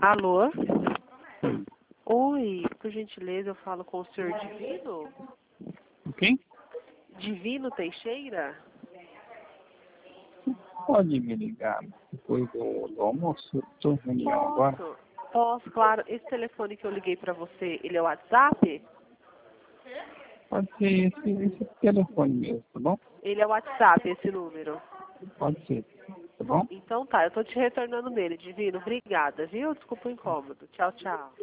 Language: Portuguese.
Alô? Oi, por gentileza, eu falo com o senhor Divino? Quem? Divino Teixeira? Pode me ligar depois do almoço? Estou em reunião agora. Posso, claro. Esse telefone que eu liguei pra você, ele é o WhatsApp? Pode ser esse telefone mesmo, tá bom? Ele é o WhatsApp, esse número. Pode ser, tá bom? Então tá, eu tô te retornando nele, Divino. Obrigada, viu? Desculpa o incômodo. Tchau, tchau.